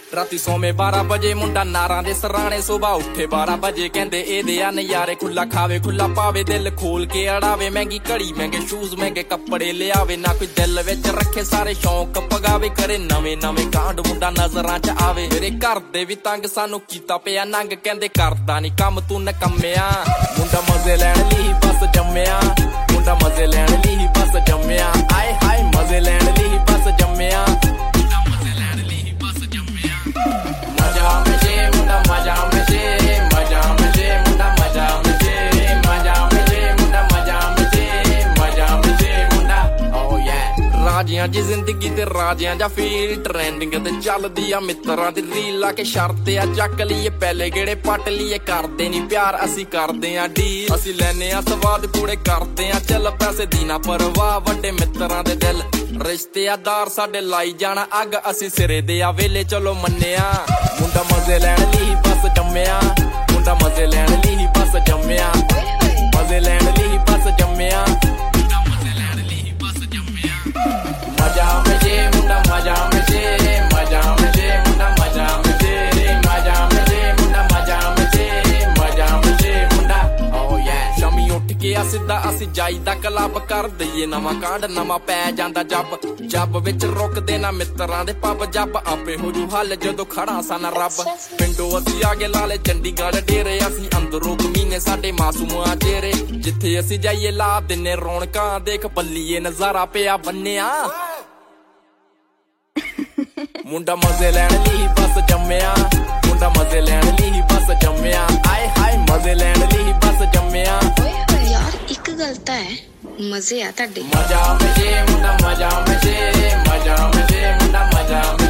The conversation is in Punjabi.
ਰਾਤੀ ਸੋਵੇਂ 12 ਵਜੇ ਮੁੰਡਾ ਨਾਰਾਂ ਦੇ ਸਰਾਣੇ ਸੁਬਾਹ ਉੱਠੇ 12 ਵਜੇ ਕਹਿੰਦੇ ਇਹਦੇ ਆ ਨਜ਼ਾਰੇ ਖੁੱਲਾ ਖਾਵੇ ਖੁੱਲਾ ਪਾਵੇ ਦਿਲ ਖੋਲ ਕੇ ਅੜਾਵੇ ਮਹਿੰਗੀ ਘੜੀ ਮਹਿੰਗੇ ਸ਼ੂਜ਼ ਮਹਿੰਗੇ ਕੱਪੜੇ ਲਿਆਵੇ ਨਾ ਕੋਈ ਦਿਲ ਵਿੱਚ ਰੱਖੇ ਸਾਰੇ ਸ਼ੌਂਕ ਪਗਾਵੇ ਕਰੇ ਨਵੇਂ ਨਵੇਂ ਕਾਂਡ ਮੁੰਡਾ ਨਜ਼ਰਾਂ 'ਚ ਆਵੇ ਮੇਰੇ ਘਰ ਦੇ ਵੀ ਤੰਗ ਸਾਨੂੰ ਕੀਤਾ ਪਿਆ ਨੰਗ ਕਹਿੰਦੇ ਕਰਦਾ ਨੀ ਕੰਮ ਤੂੰ ਨਕੰਮਿਆ ਮੁੰਡਾ ਮਜ਼ੇ ਲੈਣ ਲਈ ਬਸ ਜੰਮਿਆ ਮੁੰਡਾ ਮਜ਼ੇ ਲੈਣ ਲਈ ਬਸ ਜੰਮਿਆ ਆਏ ਹਾਏ ਮਜ਼ੇ ਲੈਣ ਲਈ ਬਸ ਜੰਮਿਆ ਮੁੰਡਾ ਮਜ਼ੇ ਲੈਣ ਲਈ ਬਸ ਜੰਮਿਆ ਮਜ਼ਾ ਮਜ਼ੇ ਮੁੰਡਾ ਮਜ਼ਾ ਮਜ਼ੇ ਮਜ਼ਾ ਮਜ਼ੇ ਮੁੰਡਾ ਮਜ਼ਾ ਮਜ਼ੇ ਮਜ਼ਾ ਮਜ਼ੇ ਮੁੰਡਾ ਮਜ਼ਾ ਮਜ਼ੇ ਮਜ਼ਾ ਮਜ਼ੇ ਮੁੰਡਾ ਓ ਯਾ ਰਾਜਿਆਂ ਦੀ ਜ਼ਿੰਦਗੀ ਤੇ ਰਾਜਿਆਂ ਦਾ ਫੀਲ ਟ੍ਰੈਂਡਿੰਗ ਤੇ ਚੱਲਦੀ ਆ ਮਿੱਤਰਾਂ ਦੀ ਰੀਲ ਲਾ ਕੇ ਸ਼ਰਤ ਆ ਚੱਕ ਲਈਏ ਪਹਿਲੇ ਗੇੜੇ ਪੱਟ ਲਈਏ ਕਰਦੇ ਨੀ ਪਿਆਰ ਅਸੀਂ ਕਰਦੇ ਆ ਡੀਲ ਅਸੀਂ ਲੈਨੇ ਆ ਸਵਾਦ ਕੂੜੇ ਕਰਦੇ ਆ ਚੱਲ ਪੈਸੇ ਦੀ ਨਾ ਪਰਵਾਹ ਵੱਡੇ ਮਿੱਤਰਾਂ ਦੇ ਦਿਲ ਰਿਸ਼ਤੇਦਾਰ ਸਾਡੇ ਲਾਈ ਜਾਣਾ ਅੱਗ ਅਸੀਂ ਸਿਰੇ ਦੇ ਆ ਵੇਲੇ ਚਲੋ ਮੰਨਿਆ ਮੁੰਡਾ ਮਜ਼ੇ ਲੈਣ ਲਈ ਬਸ ਜੰਮਿਆ ਮੁੰਡਾ ਮਜ਼ੇ ਲੈਣ ਲਈ ਬਸ ਜੰਮਿਆ ਮਜ਼ੇ ਲੈਣ ਲਈ ਬਸ ਜੰਮਿਆ ਮੁੰਡਾ ਮਜ਼ੇ ਲੈਣ ਲਈ ਬਸ ਜੰਮਿਆ ਮਜ਼ਾ ਮਜ਼ੇ ਮੁੰਡਾ ਮਜ਼ਾ ਮਜ਼ੇ ਮਜ਼ਾ ਮਜ਼ੇ ਮੁੰਡਾ ਮਜ਼ਾ ਮਜ਼ੇ ਮਜ਼ਾ ਮਜ਼ੇ ਮੁੰਡਾ ਮਜ਼ਾ ਮਜ਼ੇ ਮਜ਼ਾ ਮਜ਼ੇ ਮੁੰਡਾ ਓ ਯਾ ਸ਼ਾਮੀ ਉੱਠ ਕੇ ਆ ਸਿੱਧਾ ਅਸੀਂ ਜਾਈਦਾ ਕਲੱਬ ਕਰ ਦਈਏ ਨਵਾਂ ਕਾਂਡ ਨਵਾਂ ਪੈ ਜਾਂਦਾ ਜੱਬ ਵਿੱਚ ਰੁਕਦੇ ਨਾ ਮਿੱਤਰਾਂ ਦੇ ਪੱਬ ਜੱਬ ਆਪੇ ਹੋ ਜੂ ਹੱਲ ਜਦੋਂ ਖੜਾ ਸਨ ਰੱਬ ਪਿੰਡੋਂ ਅਸੀਂ ਆ ਗਏ ਲਾਲੇ ਚੰਡੀਗੜ੍ਹ ਡੇਰੇ ਅਸੀਂ ਅੰਦਰੋਂ ਕਮੀਨੇ ਸਾਡੇ ਮਾਸੂਮਾਂ ਚਿਹਰੇ ਜਿੱਥੇ ਅਸੀਂ ਜਾਈਏ ਲਾ ਦਿਨੇ ਰੌਣਕਾਂ ਦੇਖ ਬੱਲੀਏ ਨਜ਼ਾਰਾ ਪਿਆ ਬੰਨਿਆ ਮੁੰਡਾ ਮਜ਼ੇ ਲੈਣ ਲਈ ਬਸ ਜੰਮਿਆ ਮੁੰਡਾ ਮਜ਼ੇ ਲੈਣ ਲਈ ਬਸ ਜੰਮਿਆ ਆਏ ਹਾਏ ਮਜ਼ੇ ਲੈਣ ਲਈ ਬਸ ਜੰਮਿਆ ਯਾਰ ਇੱਕ ਗੱਲ ਤਾਂ ਹੈ ਮਜ਼ੇ ਆ ਤੁਹਾਡੇ ਮਜ਼ਾ ਮਜ਼ੇ ਮੁੰਡਾ ਮਜ਼ਾ ਮਜ਼ੇ ਮਜ਼ਾ ਮਜ਼ੇ ਮੁੰਡਾ ਮਜ਼ਾ